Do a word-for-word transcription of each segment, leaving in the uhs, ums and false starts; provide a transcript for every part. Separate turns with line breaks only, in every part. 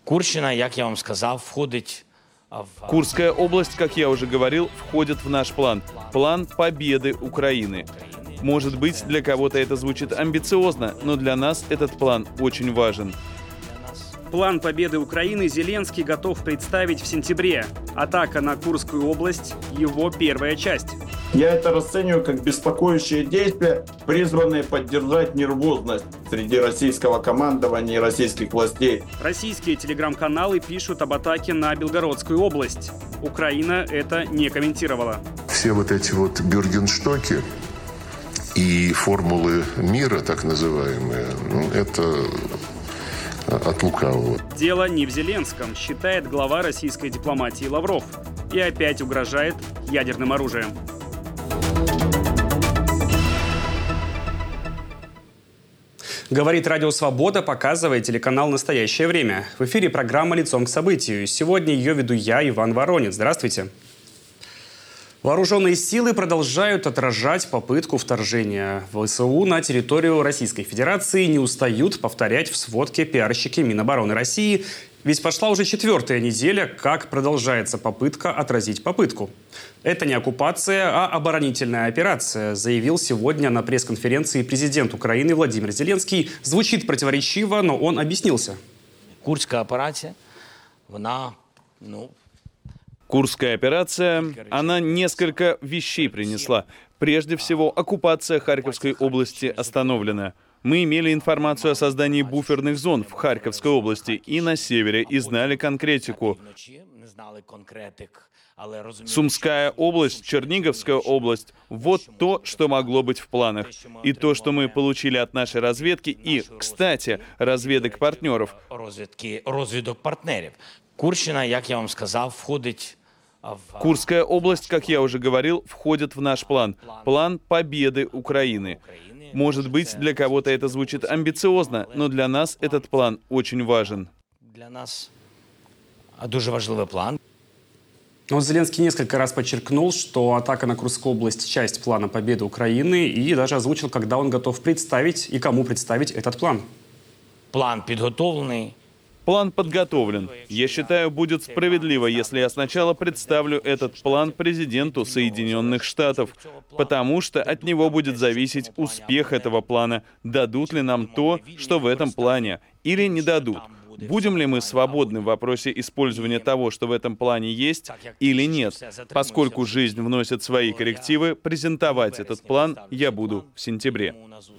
Курщина, як я вам сказав, входить в...
Курская область, как я уже говорил, входит в наш план. План победы Украины. Может быть, для кого-то это звучит амбициозно, но для нас этот план очень важен.
План победы Украины Зеленский готов представить в сентябре. Атака на Курскую область – его первая часть.
Я это расцениваю как беспокоящие действия, призванные поддержать нервозность среди российского командования и российских властей.
Российские телеграм-каналы пишут об атаке на Белгородскую область. Украина это не комментировала.
Все вот эти вот бюргенштоки и формулы мира, так называемые, ну, это от лукавого.
Дело не в Зеленском, считает глава российской дипломатии Лавров. И опять угрожает ядерным оружием. Говорит Радио Свобода, показывает телеканал «Настоящее время». В эфире программа «Лицом к событию». Сегодня ее веду я, Иван Воронец. Здравствуйте. Вооруженные силы продолжают отражать попытку вторжения ВСУ на территорию Российской Федерации. Не устают повторять в сводке пиарщики Минобороны России. Ведь пошла уже четвертая неделя, как продолжается попытка отразить попытку. Это не оккупация, а оборонительная операция, заявил сегодня на пресс-конференции президент Украины Владимир Зеленский. Звучит противоречиво, но он объяснился.
Курская операция, она, ну...
Курская операция, она несколько вещей принесла. Прежде всего, оккупация Харьковской области остановлена. Мы имели информацию о создании буферных зон в Харьковской области и на севере, и знали конкретику. Сумская область, Черниговская область – вот то, что могло быть в планах. И то, что мы получили от нашей разведки и, кстати, разведок партнеров.
Розвідок партнерів. Курщина, як я вам сказав, входить...
Курская область, как я уже говорил, входит в наш план. План победы Украины. Может быть, для кого-то это звучит амбициозно, но для нас этот план очень важен.
Для нас дуже важливий план.
Но Зеленский несколько раз подчеркнул, что атака на Курскую область – часть плана победы Украины, и даже озвучил, когда он готов представить и кому представить этот план.
План підготовлений.
План подготовлен. Я считаю, будет справедливо, если я сначала представлю этот план президенту Соединенных Штатов, потому что от него будет зависеть успех этого плана, дадут ли нам то, что в этом плане, или не дадут. Будем ли мы свободны в вопросе использования того, что в этом плане есть, или нет? Поскольку жизнь вносит свои коррективы, презентовать этот план я буду в сентябре.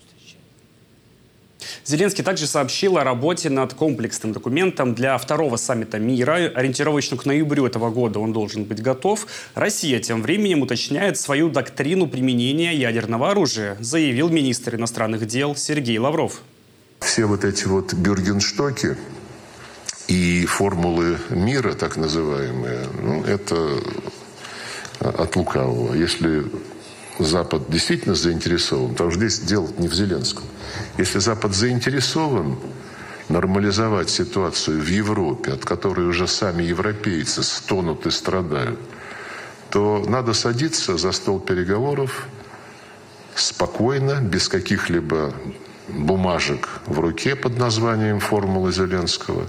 Зеленский также сообщил о работе над комплексным документом для второго саммита мира. Ориентировочно к ноябрю этого года он должен быть готов. Россия тем временем уточняет свою доктрину применения ядерного оружия, заявил министр иностранных дел Сергей Лавров.
Все вот эти вот бюргенштоки и формулы мира, так называемые, ну, это от лукавого. Если Запад действительно заинтересован, потому что здесь дело не в Зеленском. Если Запад заинтересован нормализовать ситуацию в Европе, от которой уже сами европейцы стонут и страдают, то надо садиться за стол переговоров спокойно, без каких-либо бумажек в руке под названием «Формулы Зеленского».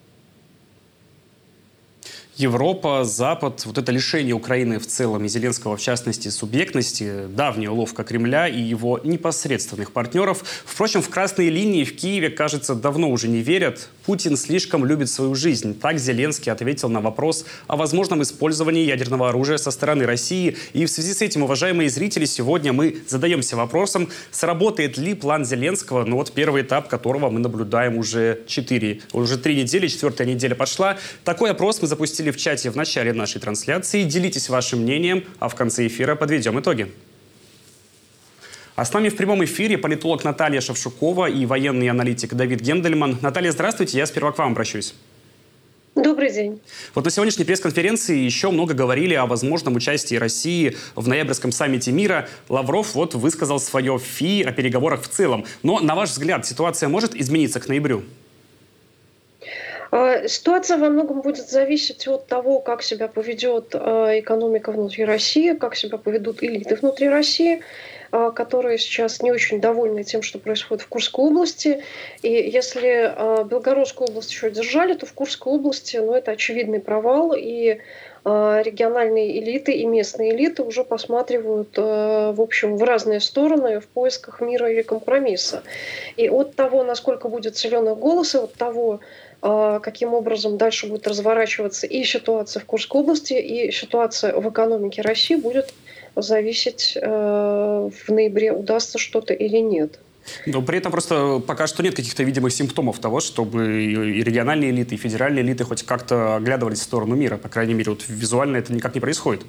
Европа, Запад, вот это лишение Украины в целом и Зеленского в частности субъектности, давняя уловка Кремля и его непосредственных партнеров. Впрочем, в красные линии в Киеве, кажется, давно уже не верят. Путин слишком любит свою жизнь. Так Зеленский ответил на вопрос о возможном использовании ядерного оружия со стороны России. И в связи с этим, уважаемые зрители, сегодня мы задаемся вопросом, сработает ли план Зеленского, ну вот первый этап которого мы наблюдаем уже четыре, уже три недели, четвертая неделя пошла. Такой опрос мы запустили в чате в начале нашей трансляции. Делитесь вашим мнением, а в конце эфира подведем итоги. А с нами в прямом эфире политолог Наталья Шевшукова и военный аналитик Давид Гендельман. Наталья, здравствуйте. Я сперва к вам обращусь.
Добрый день.
Вот на сегодняшней пресс-конференции еще много говорили о возможном участии России в ноябрьском саммите мира. Лавров вот высказал свое фи о переговорах в целом. Но, на ваш взгляд, ситуация может измениться к ноябрю?
Ситуация во многом будет зависеть от того, как себя поведет экономика внутри России, как себя поведут элиты внутри России. а, которые сейчас не очень довольны тем, что происходит в Курской области. И если а, Белгородскую область еще держали, то в Курской области, ну, это очевидный провал, и а, региональные элиты и местные элиты уже посматривают, а, в общем, в разные стороны в поисках мира или компромисса. И от того, насколько будет силен их голос, и от того, каким образом дальше будет разворачиваться и ситуация в Курской области, и ситуация в экономике России, будет зависеть, в ноябре удастся что-то или нет.
Но при этом просто пока что нет каких-то видимых симптомов того, чтобы и региональные элиты, и федеральные элиты хоть как-то оглядывались в сторону мира. По крайней мере, вот визуально это никак не происходит.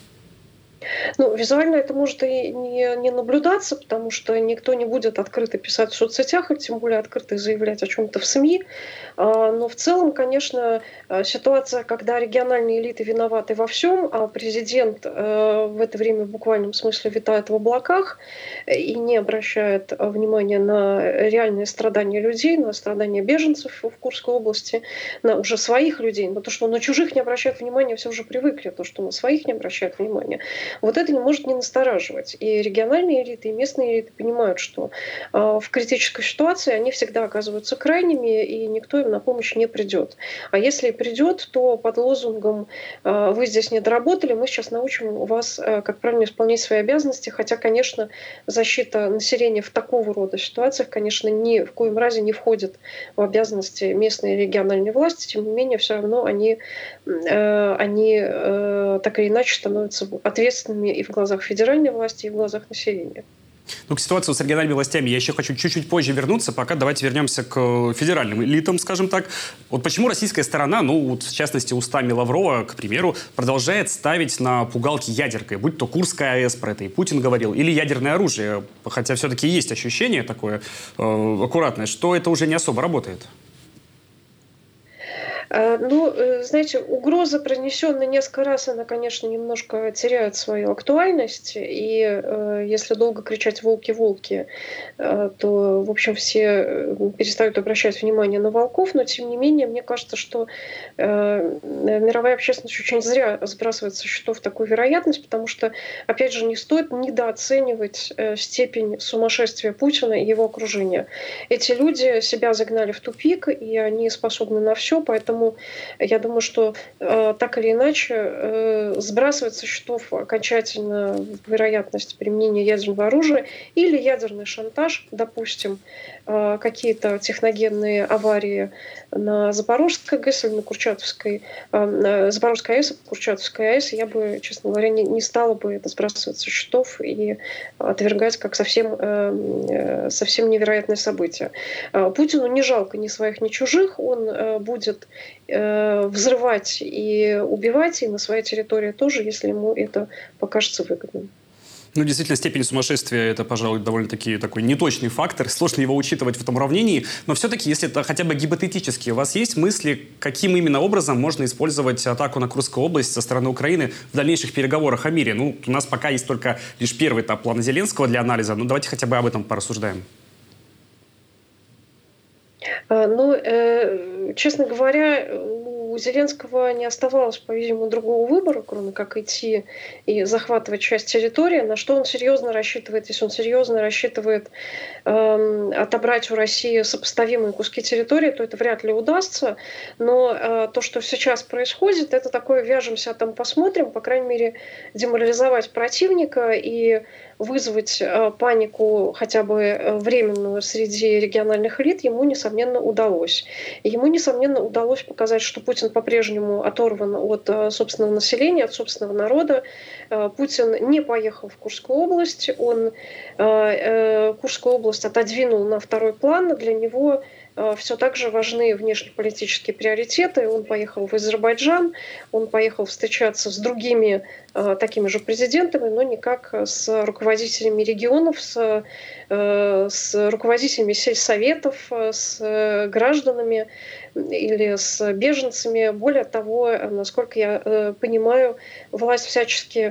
Ну, визуально это может и не, не наблюдаться, потому что никто не будет открыто писать в соцсетях, и тем более открыто заявлять о чем-то в СМИ. Но в целом, конечно, ситуация, когда региональные элиты виноваты во всем, а президент в это время в буквальном смысле витает в облаках и не обращает внимания на реальные страдания людей, на страдания беженцев в Курской области, на уже своих людей. Но то, что он на чужих не обращает внимания, все уже привыкли, то, что на своих не обращает внимания. Вот это не может не настораживать. И региональные элиты, и местные элиты понимают, что э, в критической ситуации они всегда оказываются крайними, и никто им на помощь не придет. А если и придет, то под лозунгом э, «вы здесь не доработали, мы сейчас научим вас, э, как правильно исполнять свои обязанности». Хотя, конечно, защита населения в такого рода ситуациях, конечно, ни в коем разе не входит в обязанности местной и региональной власти. Тем не менее, все равно они, э, они э, так или иначе становятся ответственными и в глазах федеральной власти, и в глазах населения.
Ну, к ситуации с региональными властями я еще хочу чуть-чуть позже вернуться. Пока давайте вернемся к федеральным элитам, скажем так. Вот почему российская сторона, ну, вот, в частности, устами Лаврова, к примеру, продолжает ставить на пугалки ядеркой, будь то Курская АЭС, про это и Путин говорил, или ядерное оружие. Хотя все-таки есть ощущение такое э, аккуратное, что это уже не особо работает.
Ну, знаете, угроза, произнесенная несколько раз, она, конечно, немножко теряет свою актуальность. И э, если долго кричать «волки, волки», э, то, в общем, все перестают обращать внимание на волков. Но, тем не менее, мне кажется, что э, мировая общественность очень зря сбрасывает со счетов такую вероятность, потому что, опять же, не стоит недооценивать э, степень сумасшествия Путина и его окружения. Эти люди себя загнали в тупик, и они способны на все, поэтому я думаю, что э, так или иначе э, сбрасывать со счетов окончательно вероятность применения ядерного оружия или ядерный шантаж, допустим, э, какие-то техногенные аварии на Запорожской ГЭС или на Курчатовской, э, на Запорожской АЭС, Курчатовской АЭС, я бы, честно говоря, не, не стала бы это сбрасывать со счетов и отвергать как совсем, э, совсем невероятное событие. Э, Путину не жалко ни своих, ни чужих, он э, будет взрывать и убивать, и на своей территории тоже, если ему это покажется выгодным.
Ну, действительно, степень сумасшествия – это, пожалуй, довольно-таки такой неточный фактор. Сложно его учитывать в этом уравнении. Но все-таки, если это хотя бы гипотетически, у вас есть мысли, каким именно образом можно использовать атаку на Курскую область со стороны Украины в дальнейших переговорах о мире? Ну, у нас пока есть только лишь первый этап плана Зеленского для анализа. Ну, давайте хотя бы об этом порассуждаем.
Ну, э, честно говоря, у Зеленского не оставалось, по-видимому, другого выбора, кроме как идти и захватывать часть территории. На что он серьезно рассчитывает, если он серьезно рассчитывает э, отобрать у России сопоставимые куски территории, то это вряд ли удастся. Но э, то, что сейчас происходит, это такое «вяжемся, а там посмотрим», по крайней мере, деморализовать противника и вызвать э, панику хотя бы временную среди региональных элит ему, несомненно, удалось. И ему, несомненно, удалось показать, что Путин по-прежнему оторван от э, собственного населения, от собственного народа. Э, Путин не поехал в Курскую область, он э, э, Курскую область отодвинул на второй план. Для него все так же важны внешнеполитические приоритеты. Он поехал в Азербайджан, он поехал встречаться с другими э, такими же президентами, но никак с руководителями регионов, с, э, с руководителями сельсоветов, с гражданами или с беженцами. Более того, насколько я э, понимаю, власть всячески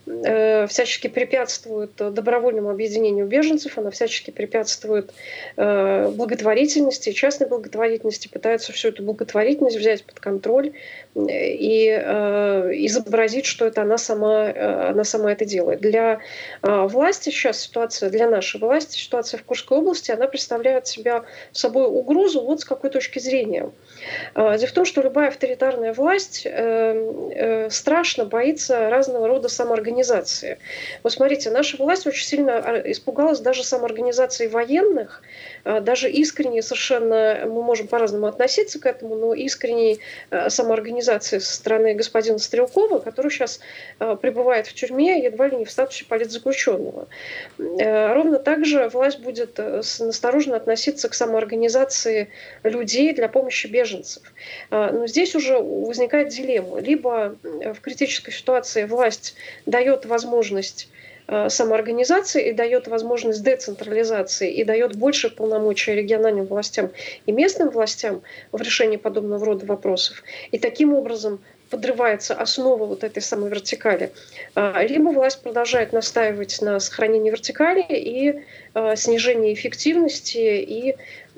э, всячески препятствует добровольному объединению беженцев, она всячески препятствует э, благотворительности, частной благотворительности, пытается всю эту благотворительность взять под контроль и э, изобразить, что это она сама, э, она сама это делает. Для э, власти сейчас ситуация, для нашей власти ситуация в Курской области, она представляет себя собой угрозу вот с какой точки зрения. Э, дело в том, что любая авторитарная власть э, э, страшно боится разного рода самоорганизации. Вот смотрите, наша власть очень сильно испугалась даже самоорганизации военных, э, даже искренне совершенно, мы можем по-разному относиться к этому, но искренней э, самоорганизации со стороны господина Стрелкова, который сейчас э, пребывает в тюрьме, едва ли не в статусе политзаключенного. Э, ровно так же власть будет э, настороженно относиться к самоорганизации людей для помощи беженцев. Э, но здесь уже возникает дилемма. Либо в критической ситуации власть дает возможность самоорганизации и дает возможность децентрализации и дает больше полномочий региональным властям и местным властям в решении подобного рода вопросов. И таким образом подрывается основа вот этой самой вертикали. Либо власть продолжает настаивать на сохранении вертикали и снижении эффективности и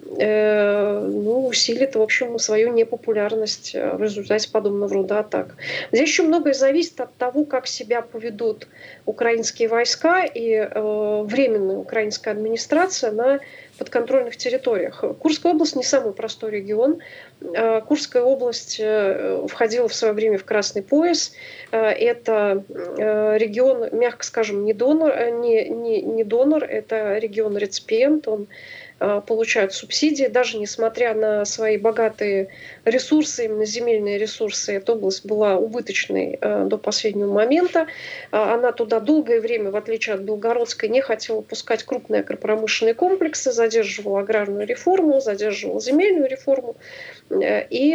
ну, усилит, в общем, свою непопулярность в результате подобного рода атак. Здесь еще многое зависит от того, как себя поведут украинские войска и э, временная украинская администрация на подконтрольных территориях. Курская область не самый простой регион. Курская область входила в свое время в Красный пояс. Это регион, мягко скажем, не донор, не, не, не донор, это регион-реципиент, он получают субсидии, даже несмотря на свои богатые ресурсы, именно земельные ресурсы, эта область была убыточной до последнего момента. Она туда долгое время, в отличие от Белгородской, не хотела пускать крупные агропромышленные комплексы, задерживала аграрную реформу, задерживала земельную реформу. И,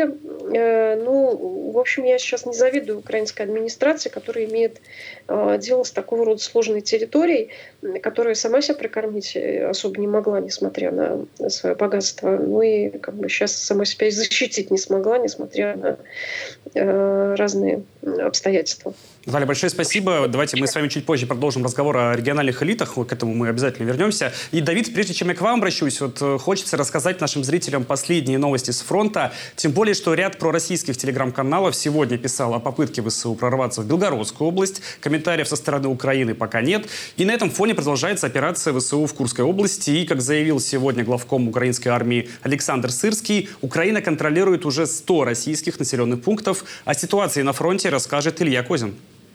ну, в общем, я сейчас не завидую украинской администрации, которая имеет дело с такого рода сложной территорией, которая сама себя прокормить особо не могла, несмотря на свое богатство. Ну и как бы сейчас сама себя и защитить не смогла, несмотря на э, разные обстоятельства.
Наталья, большое спасибо. Давайте мы с вами чуть позже продолжим разговор о региональных элитах. Вот к этому мы обязательно вернемся. И, Давид, прежде чем я к вам обращусь, вот хочется рассказать нашим зрителям последние новости с фронта. Тем более, что ряд пророссийских телеграм-каналов сегодня писал о попытке ВСУ прорваться в Белгородскую область. Комментариев со стороны Украины пока нет. И на этом фоне продолжается операция ВСУ в Курской области. И, как заявил сегодня главком украинской армии Александр Сырский, Украина контролирует уже сто российских населенных пунктов. О ситуации на фронте расскажет Илья Козин.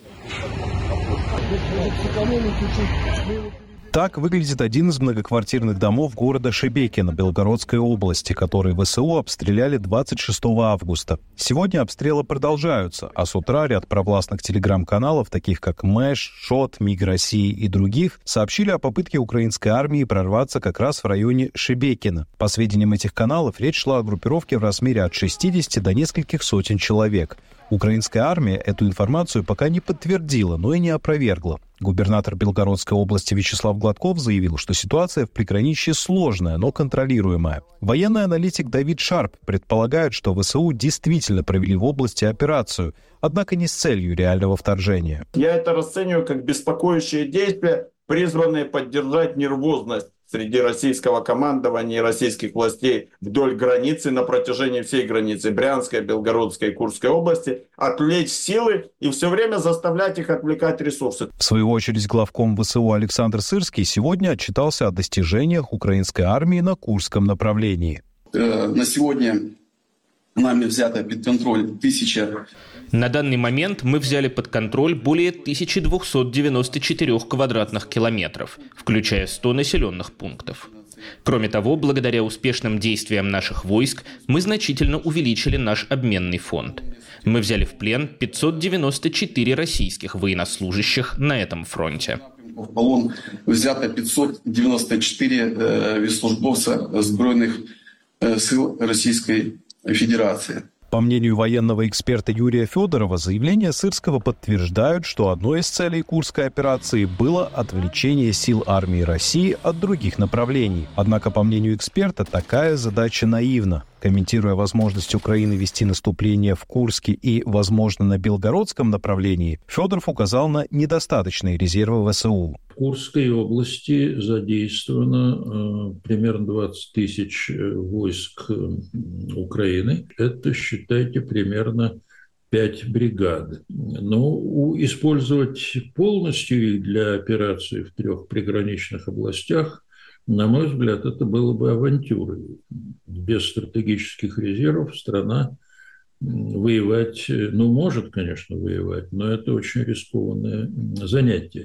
Так выглядит один из многоквартирных домов города Шебекино Белгородской области, который ВСУ обстреляли двадцать шестого августа. Сегодня обстрелы продолжаются, а с утра ряд провластных телеграм-каналов, таких как Мэш, Шот, Миг России и других, сообщили о попытке украинской армии прорваться как раз в районе Шебекино. По сведениям этих каналов, речь шла о группировке в размере от шестидесяти до нескольких сотен человек. Украинская армия эту информацию пока не подтвердила, но и не опровергла. Губернатор Белгородской области Вячеслав Гладков заявил, что ситуация в приграничье сложная, но контролируемая. Военный аналитик Давид Шарп предполагает, что ВСУ действительно провели в области операцию, однако не с целью реального вторжения.
Я это расцениваю как беспокоящие действия, призванные поддержать нервозность среди российского командования и российских властей вдоль границы, на протяжении всей границы Брянской, Белгородской и Курской области, отвлечь силы и все время заставлять их отвлекать ресурсы.
В свою очередь, главком ВСУ Александр Сырский сегодня отчитался о достижениях украинской армии на Курском направлении.
На сегодня нами взято под контроль тысяча...
На данный момент мы взяли под контроль более тысячи двухсот девяноста четырёх квадратных километров, включая сто населенных пунктов. Кроме того, благодаря успешным действиям наших войск, мы значительно увеличили наш обменный фонд. Мы взяли в плен пятьсот девяносто четыре российских военнослужащих на этом фронте.
В полон взято пятьсот девяносто четыре э, службовца Збройных э, сил Российской Федерации.
По мнению военного эксперта Юрия Федорова, заявления Сырского подтверждают, что одной из целей Курской операции было отвлечение сил армии России от других направлений. Однако, по мнению эксперта, такая задача наивна. Комментируя возможность Украины вести наступление в Курске и, возможно, на Белгородском направлении, Федоров указал на недостаточные резервы ВСУ.
В Курской области задействовано э, примерно двадцать тысяч войск Украины. Это, считайте, примерно пять бригад. Но использовать полностью их для операции в трех приграничных областях, на мой взгляд, это было бы авантюрой. Без стратегических резервов страна воевать, ну, может, конечно, воевать, но это очень рискованное занятие.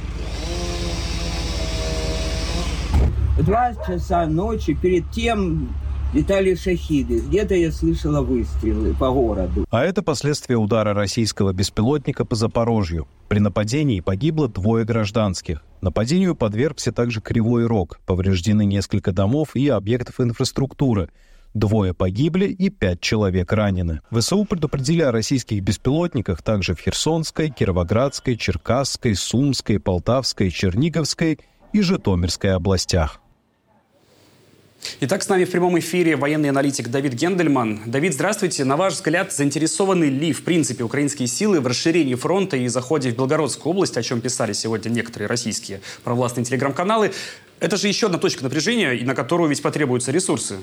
Два часа ночи перед тем летали шахиды. Где-то я слышала выстрелы по городу.
А это последствия удара российского беспилотника по Запорожью. При нападении погибло двое гражданских. Нападению подвергся также Кривой Рог. Повреждены несколько домов и объектов инфраструктуры. Двое погибли и пять человек ранены. ВСУ предупредили о российских беспилотниках также в Херсонской, Кировоградской, Черкасской, Сумской, Полтавской, Черниговской и Житомирской областях.
Итак, с нами в прямом эфире военный аналитик Давид Гендельман. Давид, здравствуйте. На ваш взгляд, заинтересованы ли в принципе украинские силы в расширении фронта и заходе в Белгородскую область, о чем писали сегодня некоторые российские провластные телеграм-каналы? Это же еще одна точка напряжения, и на которую ведь потребуются ресурсы.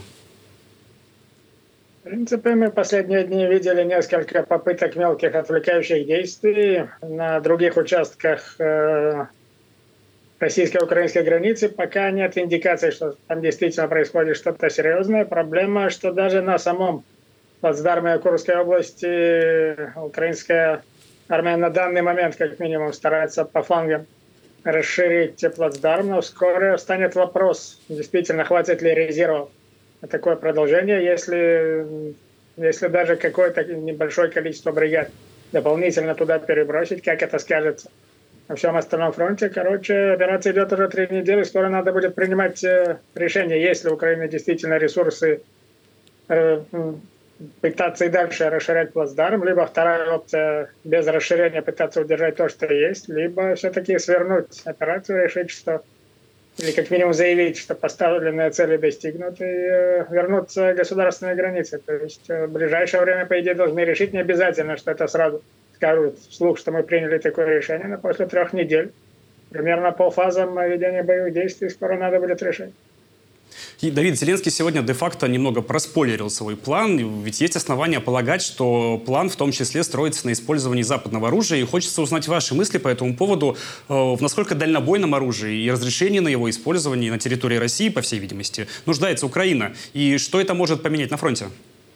В принципе, мы в последние дни видели несколько попыток мелких отвлекающих действий на других участках э, российско-украинской границы. Пока нет индикаций, что там действительно происходит что-то серьезное. Проблема, что даже на самом плацдарме Курской области украинская армия на данный момент, как минимум, старается по флангам расширить плацдарм, но вскоре встанет вопрос, действительно, хватит ли резервов на такое продолжение, если, если даже какое-то небольшое количество бригад дополнительно туда перебросить, как это скажется на всем остальном фронте. Короче, операция идет уже три недели, скоро надо будет принимать э, решение, есть ли у Украины действительно ресурсы э, пытаться и дальше расширять плацдарм, либо вторая опция без расширения пытаться удержать то, что есть, либо все-таки свернуть операцию, решить, что или как минимум заявить, что поставленные цели достигнуты, и э, вернуться к государственной границе. То есть э, в ближайшее время, по идее, должны решить, не обязательно, что это сразу скажут вслух, что мы приняли такое решение, но после трех недель, примерно по фазам ведения боевых действий, скоро надо будет решить.
И Давид, Зеленский сегодня де-факто немного проспойлерил свой план, ведь есть основания полагать, что план в том числе строится на использовании западного оружия, и хочется узнать ваши мысли по этому поводу, в насколько дальнобойном оружии и разрешении на его использование на территории России, по всей видимости, нуждается Украина, и что это может поменять на фронте?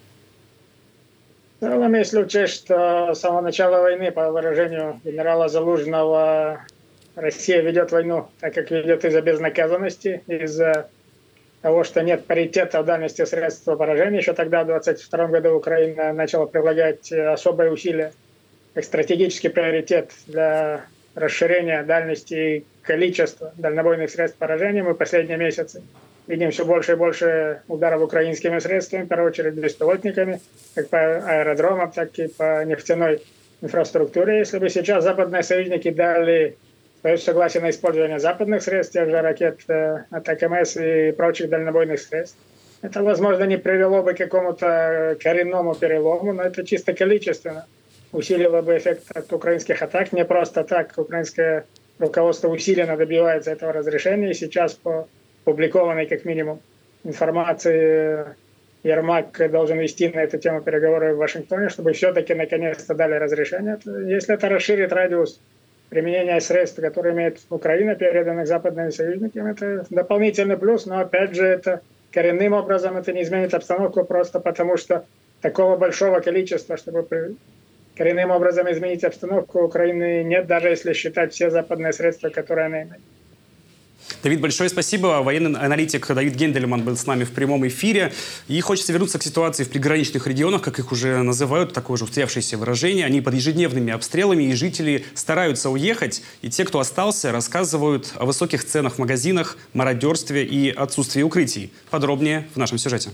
В целом, если учесть, что с самого начала войны, по выражению генерала Залужного, Россия ведет войну, так как ведет из-за безнаказанности, из-за того, что нет паритета в дальности средств поражения. Еще тогда, в двадцать втором году, Украина начала прилагать особые усилия как стратегический приоритет для расширения дальности и количества дальнобойных средств поражения. Мы последние месяцы видим все больше и больше ударов украинскими средствами, в первую очередь беспилотниками, как по аэродромам, так и по нефтяной инфраструктуре. Если бы сейчас западные союзники дали свое согласие на использование западных средств, тех же ракет АТАКМС и прочих дальнобойных средств, это, возможно, не привело бы к какому-то коренному перелому, но это чисто количественно усилило бы эффект от украинских атак. Не просто так украинское руководство усиленно добивается этого разрешения, и сейчас по публикованной, как минимум, информации Ермак должен вести на эту тему переговоры в Вашингтоне, чтобы все-таки наконец-то дали разрешение. Если это расширит радиус применения средств, которые имеет Украина, переданных западными союзниками, это дополнительный плюс, но опять же это коренным образом это не изменит обстановку просто потому, что такого большого количества, чтобы коренным образом изменить обстановку Украины нет, даже если считать все западные средства, которые она имеет.
Давид, большое спасибо. Военный аналитик Давид Гендельман был с нами в прямом эфире. И хочется вернуться к ситуации в приграничных регионах, как их уже называют, такое же устоявшееся выражение. Они под ежедневными обстрелами, и жители стараются уехать. И те, кто остался, рассказывают о высоких ценах в магазинах, мародерстве и отсутствии укрытий. Подробнее в нашем сюжете.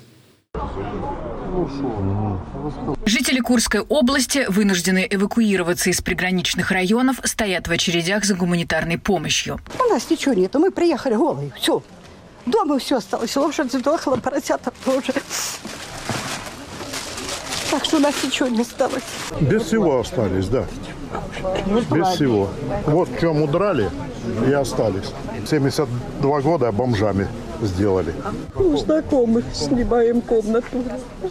Жители Курской области, вынуждены эвакуироваться из приграничных районов, стоят в очередях за гуманитарной помощью.
У нас ничего нету, мы приехали голые, все. Дома все осталось, лошадь сдохла, поросята тоже. Так что у нас ничего не осталось.
Без всего остались, да. Без всего. Вот в чем удрали и остались. семьдесят два года бомжами сделали.
У знакомых снимаем комнату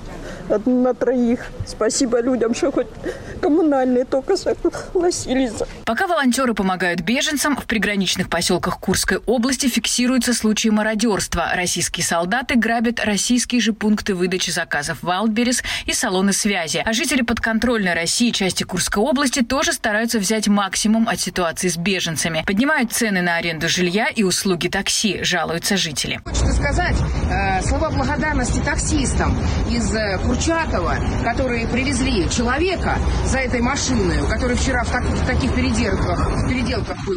на троих. Спасибо людям, что хоть коммунальные только согласились.
Пока волонтеры помогают беженцам, в приграничных поселках Курской области фиксируются случаи мародерства. Российские солдаты грабят российские же пункты выдачи заказов Wildberries и салоны связи. А жители подконтрольной России части Курской области тоже стараются взять максимум от ситуации с беженцами. Поднимают цены на аренду жилья и услуги такси, жалуются жители.
Хочется сказать э, слова благодарности таксистам из э, Курчатова, которые привезли человека за этой машиной, который вчера в, так, в таких переделках, переделках был,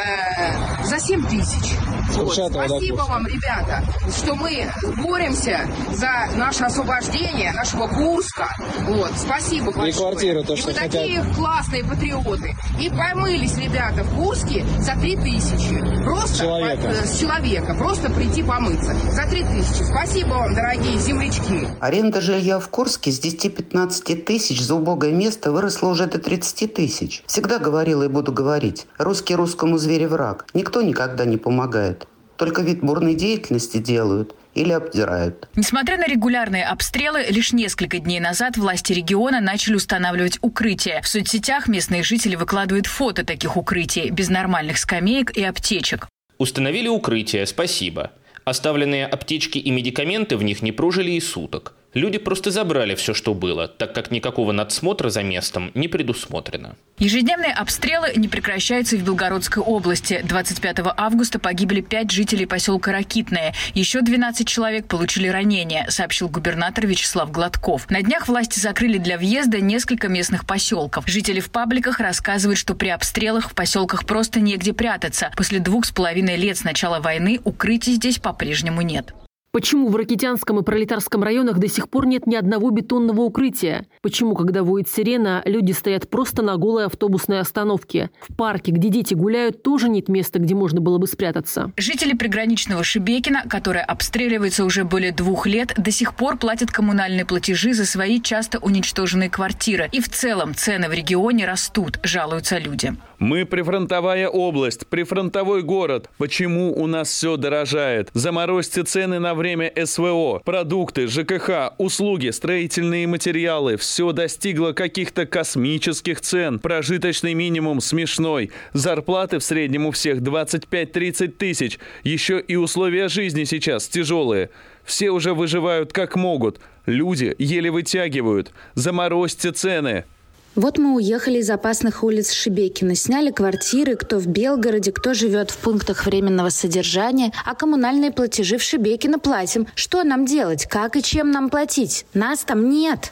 э, за семь тысяч. Вот. Спасибо вам, ребята, что мы боремся за наше освобождение, нашего Курска. Вот. Спасибо большое. И квартиру, то, что и вы хотят. Такие классные патриоты. И помылись ребята в Курске за три тысячи. Просто человека. По, с человека. Просто прийти помыться. За три тысячи. Спасибо вам, дорогие землячки.
Аренда жилья в Курске с десяти-пятнадцати тысяч за убогое место выросла уже до тридцати тысяч. Всегда говорила и буду говорить. Русский русскому зверю враг. Никто никогда не помогает. Только вид бурной деятельности делают или обдирают.
Несмотря на регулярные обстрелы, лишь несколько дней назад власти региона начали устанавливать укрытия. В соцсетях местные жители выкладывают фото таких укрытий, без нормальных скамеек и аптечек.
Установили укрытие, спасибо. Оставленные аптечки и медикаменты в них не прожили и суток. Люди просто забрали все, что было, так как никакого надсмотра за местом не предусмотрено.
Ежедневные обстрелы не прекращаются и в Белгородской области. двадцать пятого августа погибли пять жителей поселка Ракитное. Еще двенадцать человек получили ранения, сообщил губернатор Вячеслав Гладков. На днях власти закрыли для въезда несколько местных поселков. Жители в пабликах рассказывают, что при обстрелах в поселках просто негде прятаться. После двух с половиной лет с начала войны укрытий здесь по-прежнему нет.
Почему в Ракитянском и Пролетарском районах до сих пор нет ни одного бетонного укрытия? Почему, когда воет сирена, люди стоят просто на голой автобусной остановке? В парке, где дети гуляют, тоже нет места, где можно было бы спрятаться.
Жители приграничного Шебекина, которое обстреливается уже более двух лет, до сих пор платят коммунальные платежи за свои часто уничтоженные квартиры. И в целом цены в регионе растут, жалуются люди.
Мы прифронтовая область, прифронтовой город. Почему у нас все дорожает? Заморозьте цены на время СВО. Продукты, ЖКХ, услуги, строительные материалы. Все достигло каких-то космических цен. Прожиточный минимум смешной. Зарплаты в среднем у всех двадцать пять-тридцать тысяч. Еще и условия жизни сейчас тяжелые. Все уже выживают как могут. Люди еле вытягивают. Заморозьте цены.
Вот мы уехали из опасных улиц Шебекина, сняли квартиры, кто в Белгороде, кто живет в пунктах временного содержания, а коммунальные платежи в Шебекино платим. Что нам делать? Как и чем нам платить? Нас там нет.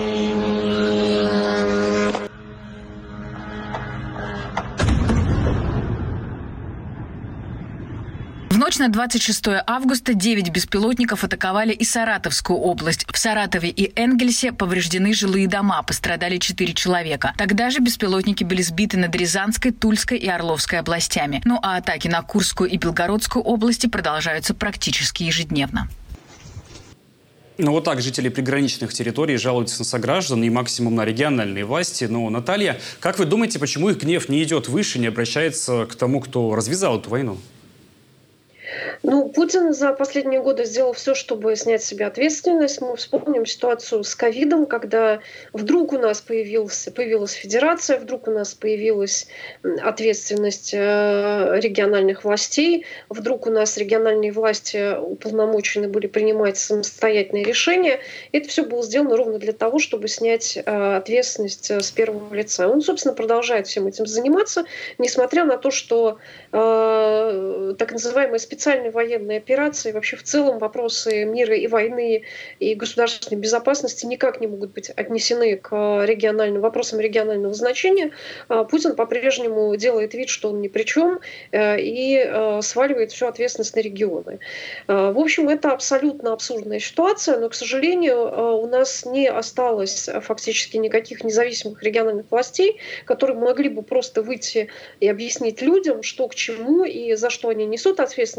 В ночь на двадцать шестое августа девять беспилотников атаковали и Саратовскую область. В Саратове и Энгельсе повреждены жилые дома, пострадали четыре человека. Тогда же беспилотники были сбиты над Рязанской, Тульской и Орловской областями. Ну а атаки на Курскую и Белгородскую области продолжаются практически ежедневно.
Ну вот так жители приграничных территорий жалуются на сограждан и максимум на региональные власти. Но, Наталья, как вы думаете, почему их гнев не идет выше, не обращается к тому, кто развязал эту войну?
Ну, Путин за последние годы сделал все, чтобы снять с себя ответственность. Мы вспомним ситуацию с ковидом, когда вдруг у нас появился, появилась федерация, вдруг у нас появилась ответственность региональных властей, вдруг у нас региональные власти уполномочены были принимать самостоятельные решения. Это все было сделано ровно для того, чтобы снять ответственность с первого лица. Он, собственно, продолжает всем этим заниматься, несмотря на то, что э, так называемые специальные военные операции, вообще в целом вопросы мира и войны и государственной безопасности никак не могут быть отнесены к региональным вопросам регионального значения. Путин по-прежнему делает вид, что он ни при чем, и сваливает всю ответственность на регионы. В общем, это абсолютно абсурдная ситуация, но, к сожалению, у нас не осталось фактически никаких независимых региональных властей, которые могли бы просто выйти и объяснить людям, что к чему и за что они несут ответственность, а за что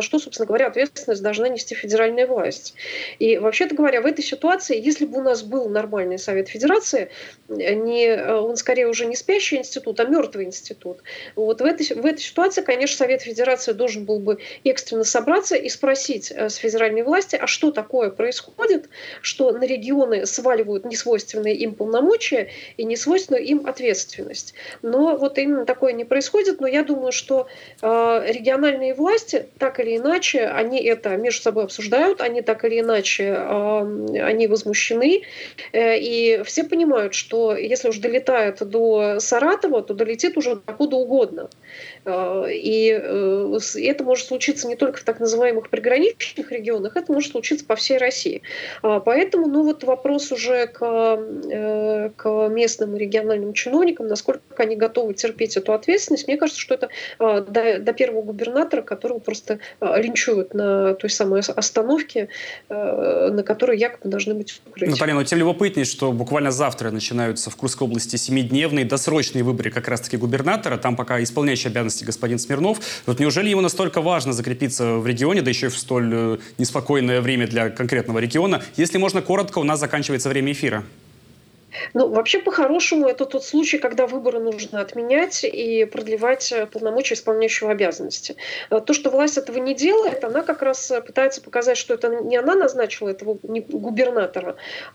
что, собственно говоря, ответственность должна нести федеральная власть. И, вообще-то говоря, в этой ситуации, если бы у нас был нормальный Совет Федерации, не, он скорее уже не спящий институт, а мертвый институт, вот в этой, в этой ситуации, конечно, Совет Федерации должен был бы экстренно собраться и спросить с федеральной власти, а что такое происходит, что на регионы сваливают несвойственные им полномочия и несвойственную им ответственность. Но вот именно такое не происходит, но я думаю, что э, региональные власти, так или иначе, они это между собой обсуждают, они так или иначе, э, они возмущены, э, и все понимают, что если уж долетает до Саратова, то долетит уже откуда угодно. Э, и э, это может случиться не только в так называемых приграничных регионах, это может случиться по всей России. Э, поэтому, ну вот вопрос уже к, э, к местным и региональным чиновникам, насколько они готовы терпеть эту ответственность. Мне кажется, что это э, до, до первого губернатора, которого просто э, линчуют на той самой остановке, э, на которой якобы должны быть укрытия.
Наталья, но тем любопытнее, что буквально завтра начинаются в Курской области семидневные досрочные выборы как раз-таки губернатора. Там пока исполняющий обязанности господин Смирнов. Вот неужели ему настолько важно закрепиться в регионе, да еще и в столь э, неспокойное время для конкретного региона? Если можно коротко, у нас заканчивается время эфира.
Ну, вообще, по-хорошему, это тот случай, когда выборы нужно отменять и продлевать полномочия исполняющего обязанности. То, что власть этого не делает, она как раз пытается показать, что это не она назначила этого губернатора,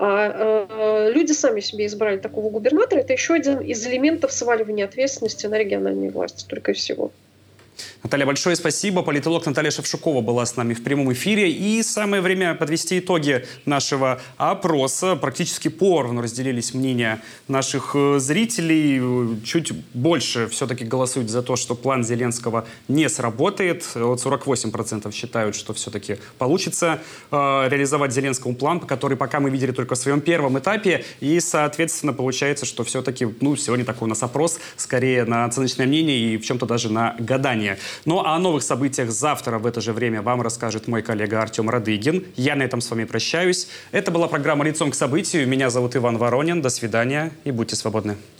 а люди сами себе избрали такого губернатора. Это еще один из элементов сваливания ответственности на региональные власти, только и всего.
Наталья, большое спасибо. Политолог Наталья Шевчукова была с нами в прямом эфире. И самое время подвести итоги нашего опроса. Практически поровну разделились мнения наших зрителей. Чуть больше все-таки голосуют за то, что план Зеленского не сработает. Вот сорок восемь процентов считают, что все-таки получится э, реализовать Зеленскому план, который пока мы видели только в своем первом этапе. И, соответственно, получается, что все-таки, ну, сегодня такой у нас опрос, скорее на оценочное мнение и в чем-то даже на гадание. Ну а о новых событиях завтра в это же время вам расскажет мой коллега Артем Радыгин. Я на этом с вами прощаюсь. Это была программа «Лицом к событию». Меня зовут Иван Воронин. До свидания и будьте свободны.